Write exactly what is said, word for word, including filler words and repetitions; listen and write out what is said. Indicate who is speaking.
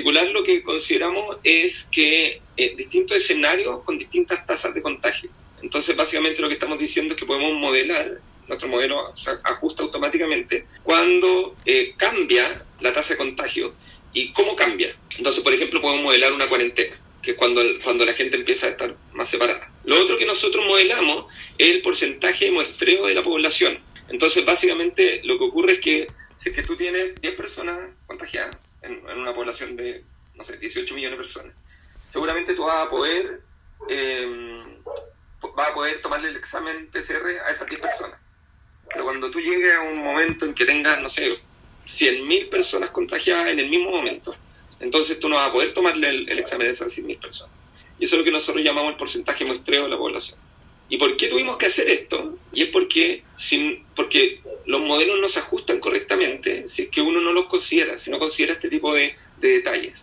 Speaker 1: particular lo que consideramos es que eh, distintos escenarios con distintas tasas de contagio. Entonces básicamente lo que estamos diciendo es que podemos modelar, nuestro modelo se ajusta automáticamente cuando eh, cambia la tasa de contagio y cómo cambia. Entonces, por ejemplo, podemos modelar una cuarentena, que es cuando, cuando la gente empieza a estar más separada. Lo otro que nosotros modelamos es el porcentaje de muestreo de la población. Entonces, básicamente, lo que ocurre es que si es que tú tienes diez personas contagiadas en, en una población de, no sé, dieciocho millones de personas, seguramente tú vas a poder, eh, vas a poder tomarle el examen P C R a esas diez personas. Pero cuando tú llegues a un momento en que tengas, no sé, cien mil personas contagiadas en el mismo momento, entonces tú no vas a poder tomarle el, el examen de esas cien mil personas. Y eso es lo que nosotros llamamos el porcentaje de muestreo de la población. ¿Y por qué tuvimos que hacer esto? Y es porque, sin, porque los modelos no se ajustan correctamente si es que uno no los considera, si no considera este tipo de, de detalles.